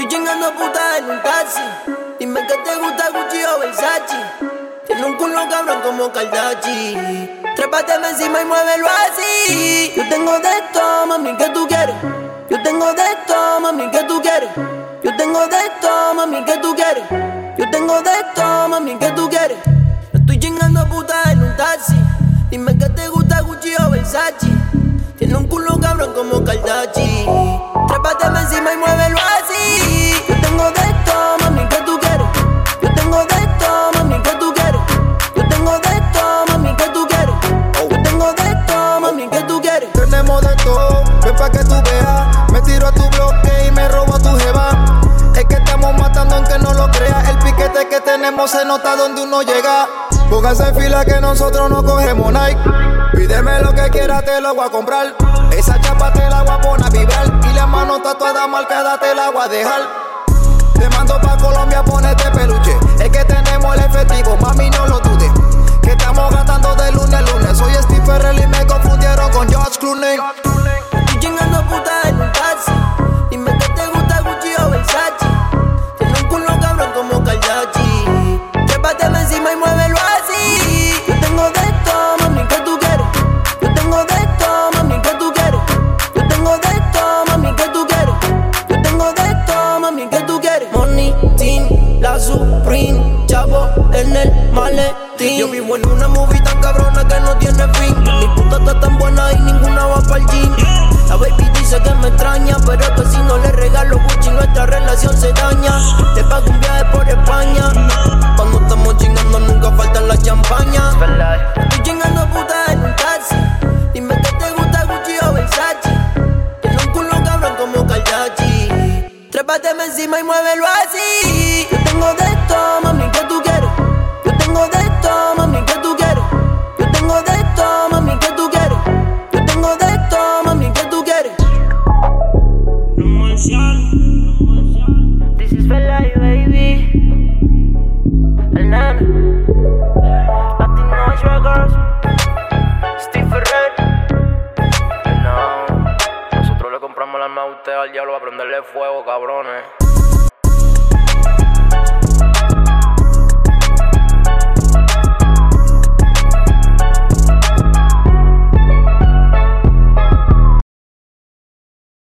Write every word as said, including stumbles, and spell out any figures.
Estoy chingando puta en un taxi. Dime que te gusta Gucci o Versace. Tiene un culo cabrón como Kardashian. Trépateme encima y muévelo así. Yo tengo de esto, mami, ¿qué tú quieres? Yo tengo de esto, mami, ¿qué tú quieres? Yo tengo de esto, mami, ¿qué tú quieres? Yo tengo de esto, mami, ¿qué tú quieres? Estoy chingando puta en un taxi. Dime que te gusta Gucci o Versace. Tiene un culo cabrón como Kardashian. Trépateme encima y muévelo así. Yo tengo de esto, mami, ¿qué tú quieres? Yo tengo de esto, mami, ¿qué tú quieres? Yo tengo de esto, mami, ¿qué tú quieres? Yo tengo de esto, mami, ¿qué tú quieres? Tenemos de todo, ven pa' que tú veas. Me tiro a tu bloque y me robo a tu jeva. Es que estamos matando aunque no lo creas. El piquete que tenemos se nota donde uno llega. Póngase en fila que nosotros no cogemos Nike. Pídeme lo que quieras, te lo voy a comprar. Esa chapa te la voy a poner a vibrar. Y la mano tatuada marcada te la voy a dejar. Te mando pa' Colombia, ponete peluche. Es que tenemos el efectivo, mami, no lo dudes. Que estamos gastando de lunes a lunes. Soy Steve Ferrell y me confundieron con George Clooney. Estoy chingando puta en un taxi. Dime que te gusta Gucci o Versace. Tiene un culo cabrón como Kardashian. Trépateme encima y muévelo así. Yo tengo de esto, mami, ¿qué tú quieres? Yo tengo de esto, mami, ¿qué tú quieres? Yo tengo de esto, mami, ¿qué tú quieres? Yo tengo de esto, mami, ¿qué tú quieres? Money, team, la Supreme, chavo en el maletín. Yo vivo en una movie tan cabrona que no tiene fin. Mi puta está tan buena y ninguna va pa'l gym. La baby dice que me extraña, pero que si no le regalo Gucci nuestra relación se daña. Te pago un viaje por España. Cuando estamos chingando nunca falta la champaña. Estoy chingando puta en un taxi. Dime que te gusta Gucci o Versace. Tiene un culo cabrón como Kardashian. Trépateme encima y muévelo así. Yo tengo de esto, mami, ¿qué tú quieres? Yo tengo de esto, mami, ¿qué tú quieres? Yo tengo de esto, mami, ¿qué tú quieres? Yo tengo de esto, mami, ¿qué tú quieres? This is for life, baby. El nene Latino Records, Steve Ferrer. No, nosotros le compramos la arma a usted al diablo para prenderle fuego, cabrones.